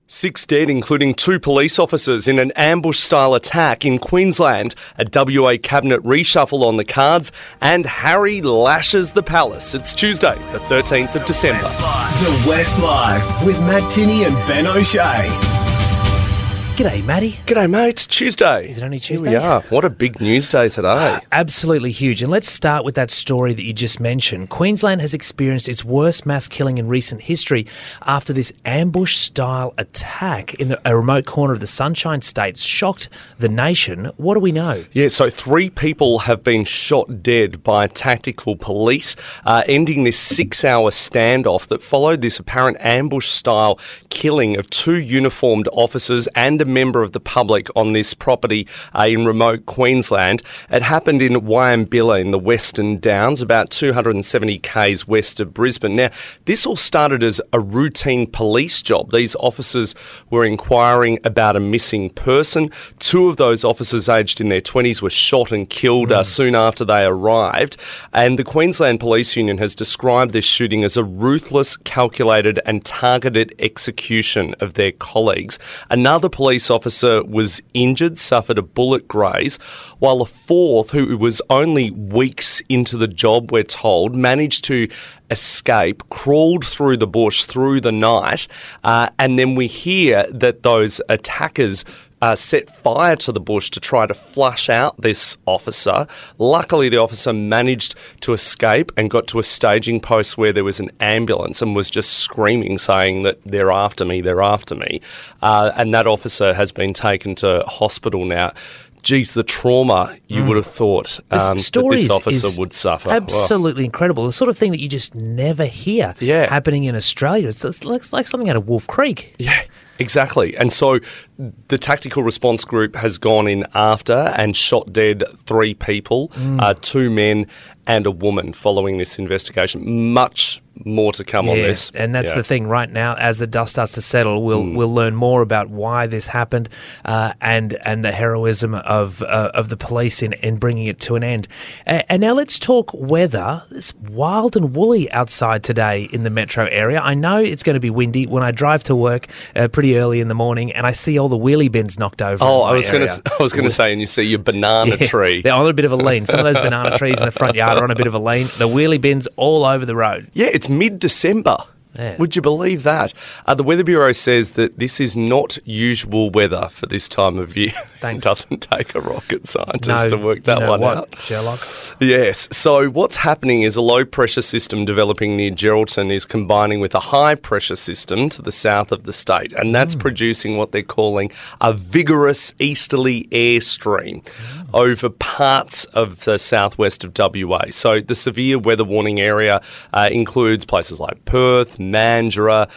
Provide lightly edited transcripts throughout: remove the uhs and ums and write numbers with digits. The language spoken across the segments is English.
6 dead, including 2 police officers, in an ambush-style attack in Queensland. A WA cabinet reshuffle on the cards, and Harry lashes the palace. It's Tuesday, the 13th of December. The West Live with Matt Tinney and Ben O'Shea. G'day, Matty. G'day, mate. Tuesday. Is it only Tuesday? Here we are. What a big news day today. Absolutely huge. And let's start with that story that you just mentioned. Queensland has experienced its worst mass killing in recent history after this ambush-style attack in a remote corner of the Sunshine State shocked the nation. What do we know? Yeah, so 3 people have been shot dead by tactical police, ending this 6-hour standoff that followed this apparent ambush-style killing of 2 uniformed officers and a member of the public on this property in remote Queensland. It happened in Wyambilla in the Western Downs, about 270 k's west of Brisbane. Now, this all started as a routine police job. These officers were inquiring about a missing person. 2 of those officers aged in their 20s were shot and killed soon after they arrived. And the Queensland Police Union has described this shooting as a ruthless, calculated and targeted execution of their colleagues. Another police officer was injured, suffered a bullet graze, while a 4th, who was only weeks into the job, we're told, managed to escape, crawled through the bush through the night, and then we hear that those attackers set fire to the bush to try to flush out this officer. Luckily, the officer managed to escape and got to a staging post where there was an ambulance and was just screaming, saying that they're after me, they're after me. And that officer has been taken to hospital now. Geez, the trauma you would have thought that this officer would suffer. Absolutely incredible. The sort of thing that you just never hear happening in Australia. It's like something out of Wolf Creek. Yeah. Exactly. And so the Tactical Response Group has gone in after and shot dead 3 people, 2 men and a woman following this investigation. Much more to come on this. And that's the thing right now. As the dust starts to settle, we'll learn more about why this happened and the heroism of the police in bringing it to an end. And now let's talk weather. It's wild and woolly outside today in the metro area. I know it's going to be windy when I drive to work pretty early in the morning and I see all the wheelie bins knocked over. I was going to say, and you see your banana tree. They're on a bit of a lean. Some of those banana trees in the front yard are on a bit of a lean. The wheelie bins all over the road. Yeah, it's mid-December. Yeah. Would you believe that? The Weather Bureau says that this is not usual weather for this time of year. Thanks. It doesn't take a rocket scientist to work that one out. Sherlock? Yes. So what's happening is a low-pressure system developing near Geraldton is combining with a high-pressure system to the south of the state, and that's producing what they're calling a vigorous easterly airstream over parts of the southwest of WA. So the severe weather warning area includes places like Perth, Mandurah,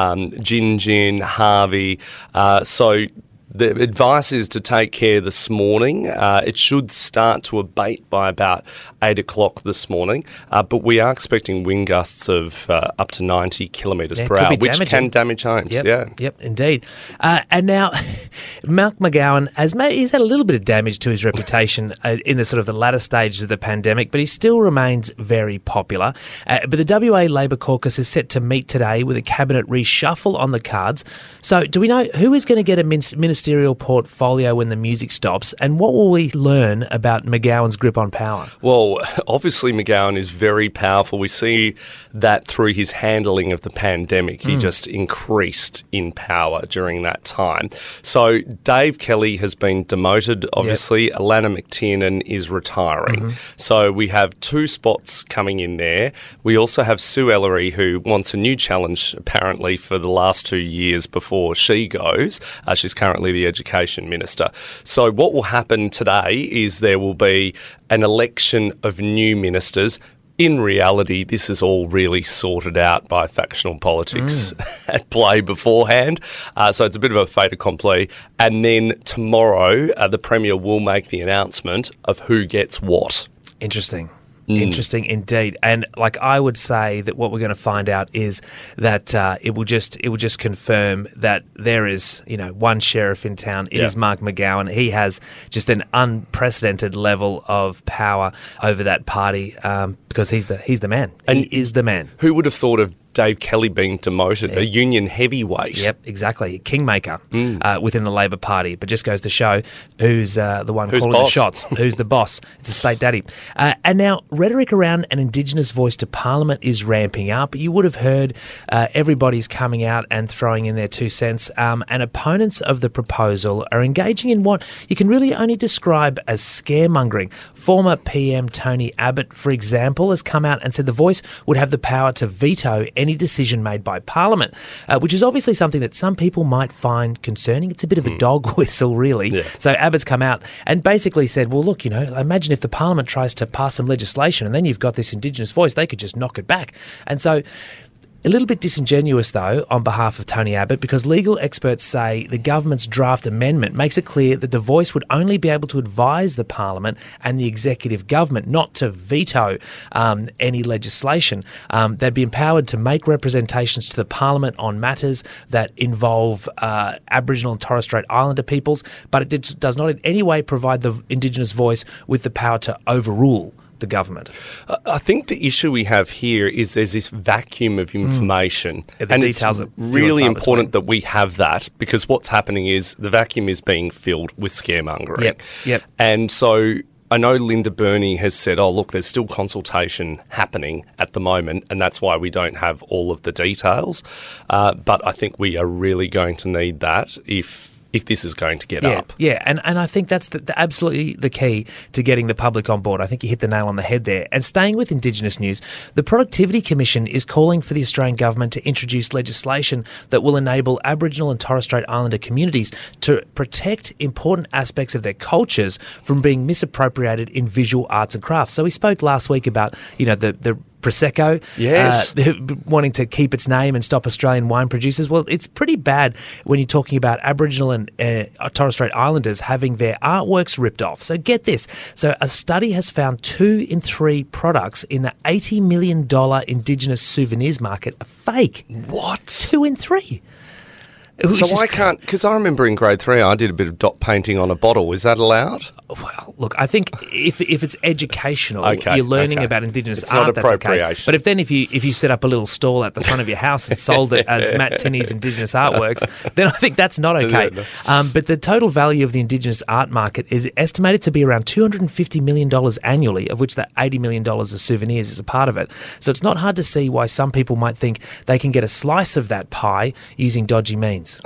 Gingin, Harvey. So the advice is to take care this morning. It should start to abate by about 8 o'clock this morning, but we are expecting wind gusts of up to 90 kilometres per hour, which can damage homes. Yep, indeed. And now, Mark McGowan he's had a little bit of damage to his reputation in the sort of the latter stages of the pandemic, but he still remains very popular. But the WA Labor Caucus is set to meet today with a cabinet reshuffle on the cards. So do we know who is going to get a ministerial portfolio when the music stops, and what will we learn about McGowan's grip on power? Well, obviously McGowan is very powerful. We see that through his handling of the pandemic. He just increased in power during that time. So Dave Kelly has been demoted, obviously. Yep. Alana McTiernan is retiring. So we have 2 spots coming in there. We also have Sue Ellery, who wants a new challenge, apparently, for the last 2 years before she goes. She's currently the Education Minister. So what will happen today is there will be an election of new ministers. In reality, this is all really sorted out by factional politics at play beforehand. So it's a bit of a fait accompli. And then tomorrow, the Premier will make the announcement of who gets what. Interesting. Interesting indeed. And like I would say that what we're going to find out is that it will just confirm that there is, one sheriff in town. It is Mark McGowan. He has just an unprecedented level of power over that party because he's the man. He is the man. Who would have thought of Dave Kelly being demoted, a union heavyweight? Yep, exactly. Kingmaker within the Labor Party. But just goes to show who's the one calling boss? the shots, who's the boss. It's a state daddy. And now rhetoric around an Indigenous voice to Parliament is ramping up. You would have heard everybody's coming out and throwing in their 2 cents. And opponents of the proposal are engaging in what you can really only describe as scaremongering. Former PM Tony Abbott, for example, has come out and said the voice would have the power to veto any decision made by Parliament, which is obviously something that some people might find concerning. It's a bit of a dog whistle, really. Yeah. So Abbott's come out and basically said, well, look, imagine if the Parliament tries to pass some legislation and then you've got this Indigenous voice, they could just knock it back. And so a little bit disingenuous, though, on behalf of Tony Abbott, because legal experts say the government's draft amendment makes it clear that the voice would only be able to advise the Parliament and the executive government, not to veto any legislation. They'd be empowered to make representations to the Parliament on matters that involve Aboriginal and Torres Strait Islander peoples, but it does not in any way provide the Indigenous voice with the power to overrule the government. I think the issue we have here is there's this vacuum of information. The and details it's are few and really far important between. that we have that, because what's happening is the vacuum is being filled with scaremongering. Yep. And so I know Linda Burney has said, oh, look, there's still consultation happening at the moment, and that's why we don't have all of the details. But I think we are really going to need that if this is going to get up. Yeah, and I think that's absolutely the key to getting the public on board. I think you hit the nail on the head there. And staying with Indigenous news, the Productivity Commission is calling for the Australian government to introduce legislation that will enable Aboriginal and Torres Strait Islander communities to protect important aspects of their cultures from being misappropriated in visual arts and crafts. So we spoke last week about, the Prosecco, yes, wanting to keep its name and stop Australian wine producers. Well, it's pretty bad when you're talking about Aboriginal and Torres Strait Islanders having their artworks ripped off. So get this. So a study has found 2 in 3 products in the $80 million Indigenous souvenirs market are fake. What? 2 in 3. So I can't, because I remember in grade 3 I did a bit of dot painting on a bottle. Is that allowed? Well, look, I think if it's educational, Okay, you're learning okay. about Indigenous It's art, not that's okay. appropriation. But if you set up a little stall at the front of your house and sold it as Matt Tinney's Indigenous artworks, then I think that's not okay. But the total value of the Indigenous art market is estimated to be around $250 million annually, of which that $80 million of souvenirs is a part of it. So it's not hard to see why some people might think they can get a slice of that pie using dodgy means.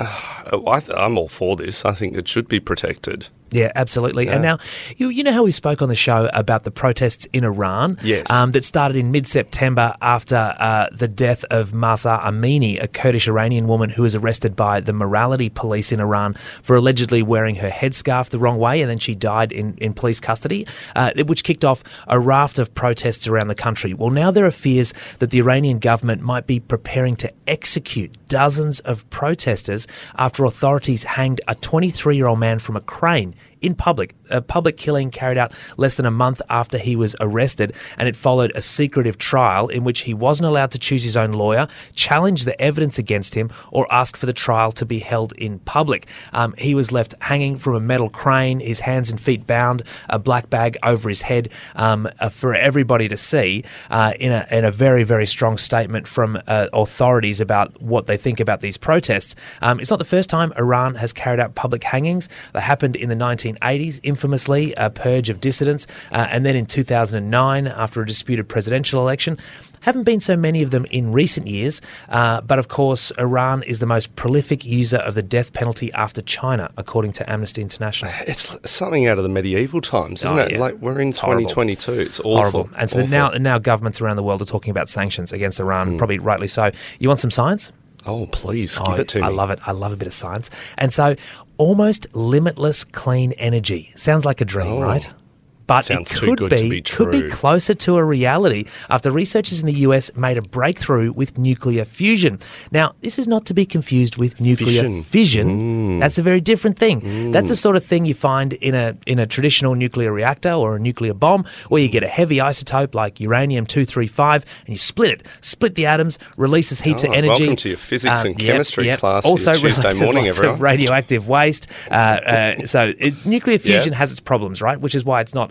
I'm all for this. I think it should be protected. Yeah, absolutely. Yeah. And now, you know how we spoke on the show about the protests in Iran? Yes. That started in mid-September after the death of Mahsa Amini, a Kurdish Iranian woman who was arrested by the morality police in Iran for allegedly wearing her headscarf the wrong way, and then she died in police custody, which kicked off a raft of protests around the country. Well, now there are fears that the Iranian government might be preparing to execute dozens of protesters after authorities hanged a 23-year-old man from a crane in public. A public killing carried out less than a month after he was arrested, and it followed a secretive trial in which he wasn't allowed to choose his own lawyer, challenge the evidence against him, or ask for the trial to be held in public. He was left hanging from a metal crane, his hands and feet bound, a black bag over his head for everybody to see, in a very, very strong statement from authorities about what they think about these protests. It's not the first time Iran has carried out public hangings. They happened in the 1980s, infamously, a purge of dissidents, and then in 2009, after a disputed presidential election. Haven't been so many of them in recent years, but of course, Iran is the most prolific user of the death penalty after China, according to Amnesty International. It's something out of the medieval times, isn't it? Yeah. Like, we're in 2022. It's awful. Horrible. And so Awful. now governments around the world are talking about sanctions against Iran, probably rightly so. You want some science? Oh, please, give it to me. I love it. I love a bit of science. And so, almost limitless clean energy. Sounds like a dream, right? But Sounds it too could good to be could be true. closer to a reality after researchers in the US made a breakthrough with nuclear fusion. Now, this is not to be confused with nuclear fission. That's a very different thing. That's the sort of thing you find in a traditional nuclear reactor or a nuclear bomb, where you get a heavy isotope like uranium-235 and you split the atoms, releases heaps of energy. Welcome to your physics and chemistry class for Also your Tuesday releases morning, lots everyone. of radioactive waste. So nuclear fusion has its problems, right? Which is why it's not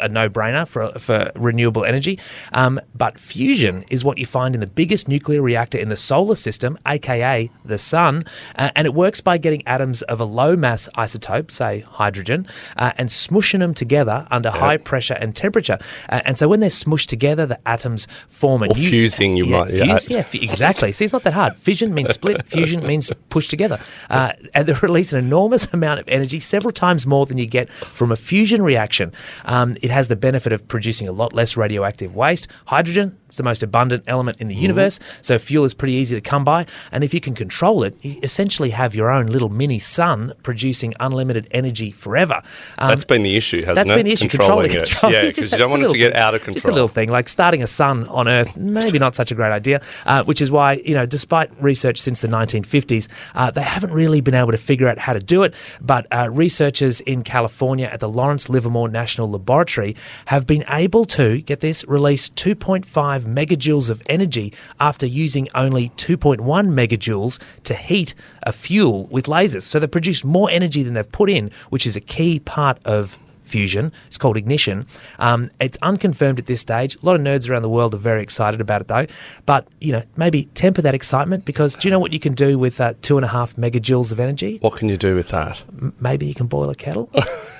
a no-brainer for renewable energy. But fusion is what you find in the biggest nuclear reactor in the solar system, aka the sun, and it works by getting atoms of a low-mass isotope, say hydrogen, and smushing them together under high pressure and temperature. And so when they're smushed together, the atoms form a Or fusing, you might. Exactly. See, it's not that hard. Fission means split. Fusion means push together. And they release an enormous amount of energy, several times more than you get from a fusion reaction. It has the benefit of producing a lot less radioactive waste. Hydrogen is the most abundant element in the universe, so fuel is pretty easy to come by. And if you can control it, you essentially have your own little mini sun producing unlimited energy forever. That's been the issue, hasn't it? That's been the issue, controlling it. Yeah, because you don't want it to get out of control. Just a little thing, like starting a sun on Earth, maybe not such a great idea, which is why, despite research since the 1950s, they haven't really been able to figure out how to do it. But researchers in California at the Lawrence Livermore National Laboratory have been able to, get this, release 2.5 megajoules of energy after using only 2.1 megajoules to heat a fuel with lasers. So they produce more energy than they've put in, which is a key part of fusion. It's called ignition. It's unconfirmed at this stage. A lot of nerds around the world are very excited about it, though. But, maybe temper that excitement, because do you know what you can do with 2.5 megajoules of energy? What can you do with that? Maybe you can boil a kettle.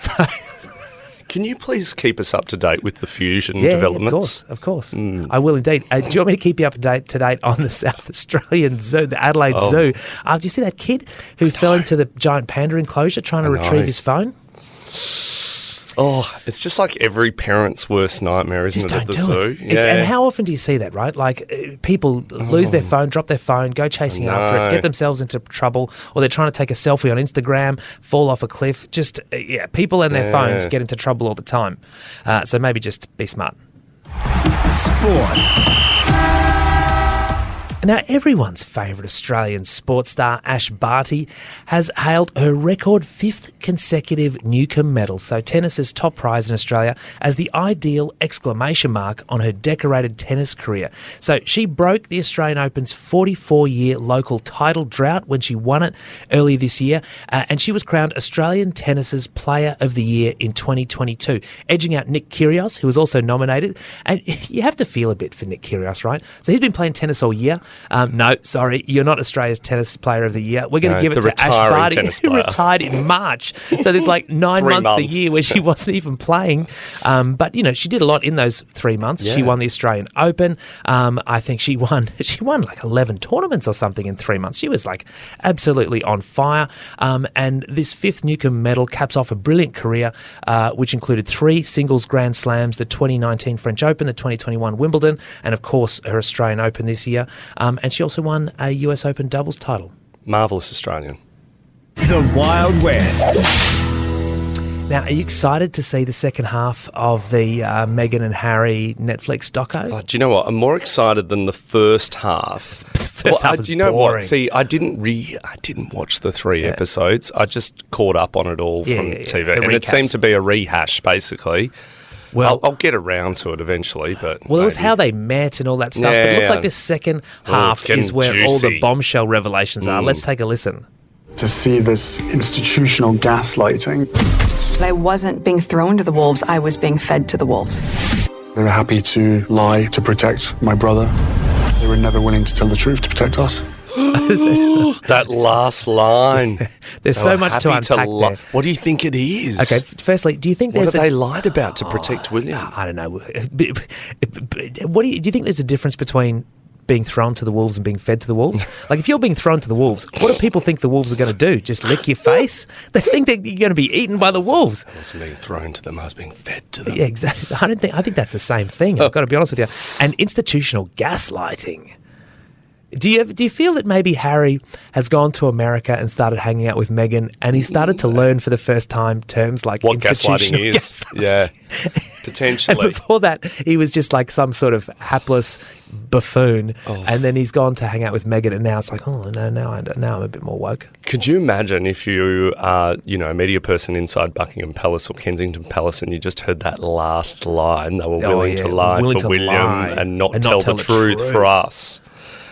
Can you please keep us up to date with the fusion developments? Of course. I will indeed. Do you want me to keep you up to date on the South Australian Zoo, the Adelaide Zoo? Do you see that kid who fell into the giant panda enclosure trying to retrieve his phone? Oh, it's just like every parent's worst nightmare, isn't it, at the zoo? Yeah. And how often do you see that, right? Like people lose their phone, drop their phone, go chasing after it, get themselves into trouble, or they're trying to take a selfie on Instagram, fall off a cliff. Just, people and their phones get into trouble all the time. So maybe just be smart. Sport. Now, everyone's favourite Australian sports star, Ash Barty, has hailed her record 5th consecutive Newcombe medal, so tennis's top prize in Australia, as the ideal exclamation mark on her decorated tennis career. So she broke the Australian Open's 44-year local title drought when she won it earlier this year, and she was crowned Australian Tennis's Player of the Year in 2022, edging out Nick Kyrgios, who was also nominated. And you have to feel a bit for Nick Kyrgios, right? So he's been playing tennis all year. No, sorry, you're not Australia's Tennis Player of the Year. We're going to give it to Ash Barty, who retired in March. So there's like 9 months of the year where she wasn't even playing. But, she did a lot in those 3 months. Yeah. She won the Australian Open. I think she won like 11 tournaments or something in 3 months. She was like absolutely on fire. And this 5th Newcombe medal caps off a brilliant career, which included 3 singles Grand Slams, the 2019 French Open, the 2021 Wimbledon, and of course her Australian Open this year. And she also won a US Open doubles title. Marvellous Australian. The Wild West. Now, are you excited to see the second half of the Meghan and Harry Netflix doco? Oh, do you know what? I'm more excited than the first half. Do you know what? See, I didn't watch the 3 episodes. I just caught up on it all from TV, and it seemed to be a rehash, basically. Well, I'll get around to it eventually, but... Well, it was how they met and all that stuff, but it looks like this second half is where all the bombshell revelations are. Let's take a listen. To see this institutional gaslighting. I wasn't being thrown to the wolves, I was being fed to the wolves. They were happy to lie to protect my brother. They were never willing to tell the truth to protect us. That last line. There's so much to unpack there. What do you think it is? Okay, firstly, do you think what they lied about to protect William? I don't know. What do you think there's a difference between being thrown to the wolves and being fed to the wolves? Like, if you're being thrown to the wolves, what do people think the wolves are going to do? Just lick your face? They think that you're going to be eaten by the wolves. I wasn't being thrown to them, I was being fed to them. Yeah, exactly. I think that's the same thing. I've got to be honest with you. And institutional gaslighting. Do you feel that maybe Harry has gone to America and started hanging out with Meghan, and he started to learn for the first time terms like what institutional gaslighting is? Yeah, potentially. And before that, he was just like some sort of hapless buffoon, and then he's gone to hang out with Meghan, and now it's like, oh no, now I'm a bit more woke. Could you imagine if you are, a media person inside Buckingham Palace or Kensington Palace, and you just heard that last line? They were willing to lie for William and not tell the truth for us. Yeah,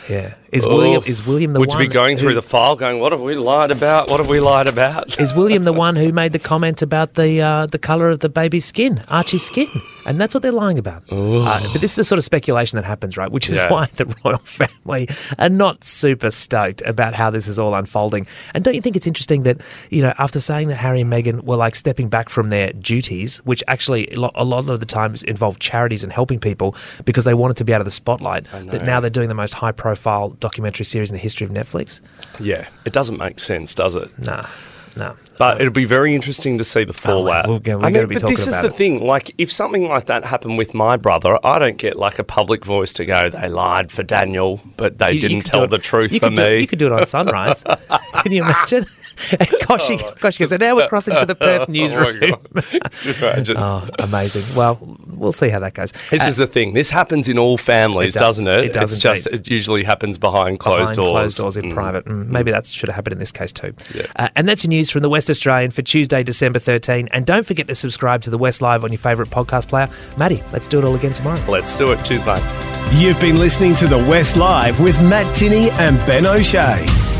Is William the Would one? you be going through the file going, what have we lied about? What have we lied about? Is William the one who made the comment about the colour of the baby's skin, Archie's skin? And that's what they're lying about. But this is the sort of speculation that happens, right? Which is why the royal family are not super stoked about how this is all unfolding. And don't you think it's interesting that, after saying that Harry and Meghan were like stepping back from their duties, which actually a lot of the times involved charities and helping people because they wanted to be out of the spotlight, that now they're doing the most high-profile documentary series in the history of Netflix? Yeah, it doesn't make sense, does it? No. But it'll be very interesting to see the fallout. We're going to be talking this is about the it. thing. Like, if something like that happened with my brother, I don't get like a public voice to go, they lied for Daniel, but they didn't tell the truth for me. You could do it on Sunrise. Can you imagine? And Koshy goes, so now we're crossing to the Perth newsroom. Oh, my God. Just imagine. Oh, amazing. Well, we'll see how that goes. This is the thing. This happens in all families, It does. doesn't it? It does It's just, it usually happens behind closed doors. Closed doors in private. Maybe that should have happened in this case too. And that's your news from the West Australian for Tuesday, December 13. And don't forget to subscribe to the West Live on your favourite podcast player. Maddie, let's do it all again tomorrow. Let's do it. Cheers, mate. You've been listening to The West Live with Matt Tinney and Ben O'Shea.